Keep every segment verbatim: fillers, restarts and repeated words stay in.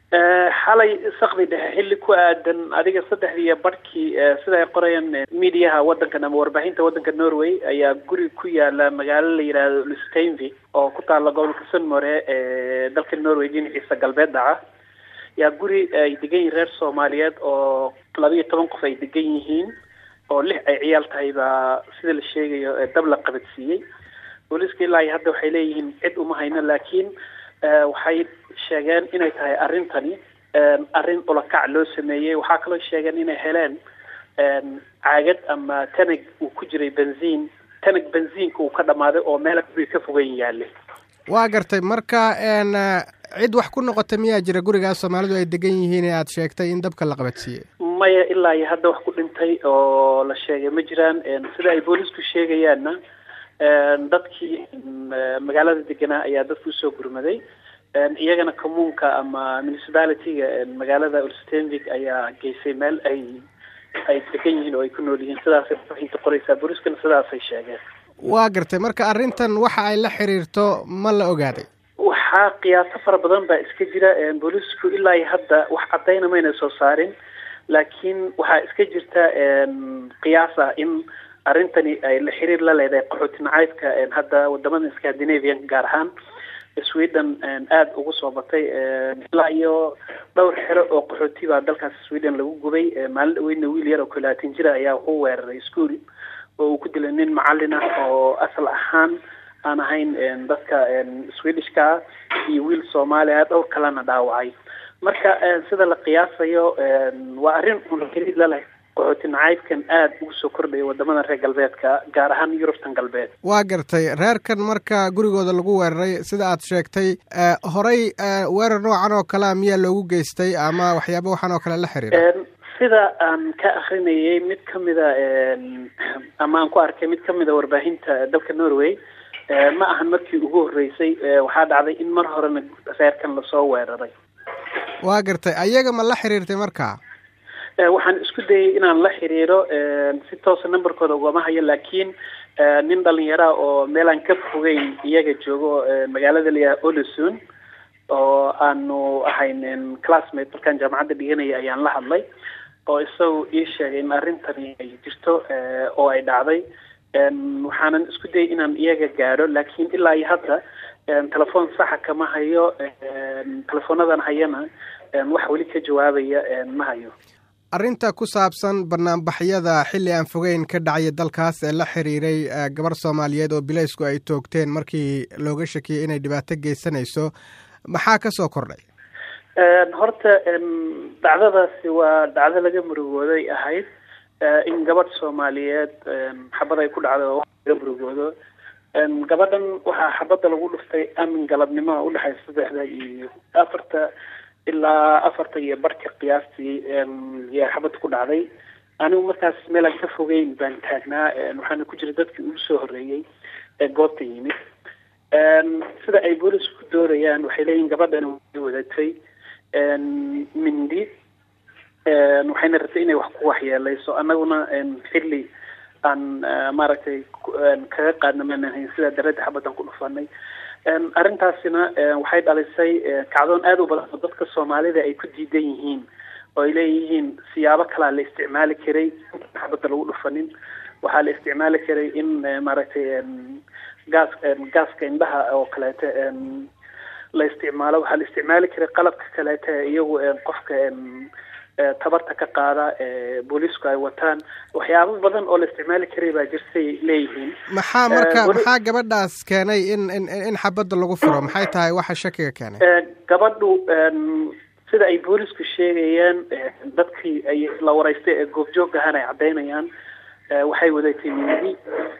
xalay saqdi dhexe xilli ku aadan adiga saddexdii barkii sida ay qorayaan miidiyaha waddankan ama warbaahinta waddanka Norway ayaa guri ku yaala magaalo la yiraahdo Stavanger oo ku taala gobolka Sunnmøre ee dalka Norway dhinaciisa galbeed dhaca yaa guri ay degan yihiin reer Soomaaliyeed oo laba iyo toban qof ay degan yihiin oo lix ay ciyaal tahay baa sida la sheegayo dab la qabadsiiyey booliska ilaa hadda waxay leeyihiin cid uma hayno laakiin waxay sheegeen inay tahay arrintani arrin ulakac loo sameeyay waxaa kaloo sheegeen inay heleen caagad ama tanag uu ku jiray benziin tanag benziinka uu ka dhamaaday oo meel guriga ka fogeyn yaalay waa gartay marka cid wax ku noqotay miyaa jira gurigaas Soomaalidu ay degan yihiin ee aad sheegtay in dabka la qabadsiiyey maya ilaa iyo hadda wax ku dhintay oo la sheegay ma jiraan sida ay boolisku sheegayaanna dadkii magaalada deganaa ayaa dadku soo gurmaday iyagana communka ama municipality-ga magaalada Ulsteinvik ayaa geysay meel ay ay degan yihiin oo ay ku nool yihiin sidaas ay inta qoraysaa booliskana sidaas ay sheegeen waa gartay marka arrintan waxa ay la xiriirto ma la ogaaday waxaa qiyaaso fara badan baa iska jira boolisku ilaa iyo hadda wax cadayna mayna soo saarin laakiin waxaa iska jirta qiyaas ah in arrintani ay la xiriir la leedahay qaxooti nacaybka hadda wadamada Scandinavian gaar ahaan Sweden aad ugu soo batay ilaa iyo dhowr xero oo qaxooti baa dalkaas Sweden lagu gubay maalin weyn wiil yar oo kalaatan jira ayaa u weeraray iskuul oo uu ku dilay nin macallin ah oo asal ahaan aan ahayn dadka Swedish-ka iyo wiil Soomaali ah dhowr kalena dhaawacay marka sida la qiyaasayo waa arrin uu xiriir la leeyahay qaxooti nacaybkan aad ugu soo kordhay wadamada reer galbeedka gaar ahaan Yurubtan galbeed waa gartay reerkan marka gurigooda lagu weeraray sida aad sheegtay horay weerar noocan oo kale miyaa loogu geystay ama waxyaabo waxaan oo kale la xiriira sida aan ka akhrinayay mid kamida ama aan ku arkay mid kamida warbaahinta dalka Norway ma ahan markii ugu horeysay waxaa dhacday in mar horena reerkan la soo weeraray waa gartay ayaga ma la xiriirtay markaa waxaan isku dayay inaan la xiriiro si toos ah numberkooda ugama hayo laakiin nin dhalinyaro oo meel aan ka fogeyn iyaga joogo magaalada la yiraahdo Olesund oo aanu ahayn classmate markaan jaamacadda dhiganay ayaan la hadlay oo isagoo ii sheegay in arrintani ay jirto oo ay dhacday waxaanan isku dayay inaan iyaga gaadho laakiin ilaa iyo hadda telefoon saxa kama hayo telefoonadan hayana wax weli ka jawaabaya ma hayo arrinta ku saabsan barnaamijyada xilli aan fogeyn ka dhacay dalkaas ee la xiriiray gabar Soomaaliyeed oo bilaysku ay toogteen markii looga shakiyay inay dhibaato geysanayso maxaa ka soo kordhay horta dhacdadaasi waa dhacdo laga murugooday ahayd in gabadh Soomaaliyeed xabad ay ku dhacdo oo laga murugoodo gabadhan waxaa xabadda lagu dhuftay amin galabnimo u dhaxaysa saddexda iyo afarta ilaa afarta iyo barka qiyaastii yaa xabad ku dhacday anigu markaas meel aan ka fogeyn baan taagnaa waxaana ku jira dadkii ugu soo horreeyey ee goobta yimid sida ay boolisku doorayaan waxay leeyihin gabadhan way wadatay mindi waxayna rabtay inay wax ku waxyeelayso annaguna xilli aan maaragtay kaga qaadna manahayn sida darada xabaddan ku dhufanay arrintaasina waxay dhalisay kacdoon aad u badan oo dadka Soomaalida ay ku diidan yihiin oo ay leeyihiin siyaabo kala la isticmaali karay xabadda lagu dhufanin waxaa la isticmaali karay in maaragtay gas gaska indhaha oo kaleete la isticmaalo waxaa la isticmaali karay qalabka kaleete iyagu qofka tabarta ka qaada boolisku ay wataan waxyaabo badan oo la isticmaali karay baa jirtay leeyihiin maxaa marka maxaa gabadhaas keenay in in in xabadda lagu furo maxay tahay waxa shakiga keenay gabadhu sida ay boolisku sheegayaan dadkii ay la wareystay ee goobjoog ahaan ay cadeynayaan waxay wadatay mindi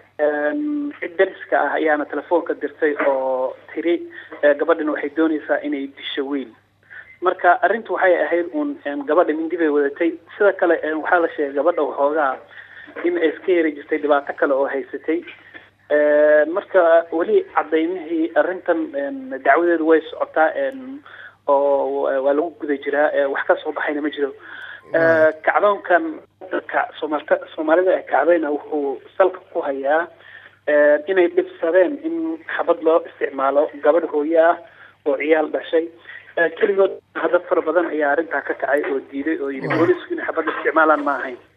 ciddiska ah ayaana telefoonka dirtay oo tiri gabadhan waxay doonaysaa inay disho wiil marka arrintu waxay ahayd uun gabadha mindi bay wadatay sida kale waxaa la sheegay gabadha waxoogaa in ay iska yari jirtay dhibaato kale oo haysatay marka weli cadaymihii arrintan dacwadeedu way socotaa oo waa lagu guda jiraa wax ka soo baxayna ma jiro kacdoonkan dadka Soomaalida Soomaalida ee kacdayna wuxuu salka ku hayaa inay dhibsadeen in xabad loo isticmaalo gabadh hooyo ah oo ciyaal dhashay keligood hadda fara badan ayaa arrintaa ka kacay oo diiday oo yidhi boolisku inay xabadda isticmaalaan ma ahayn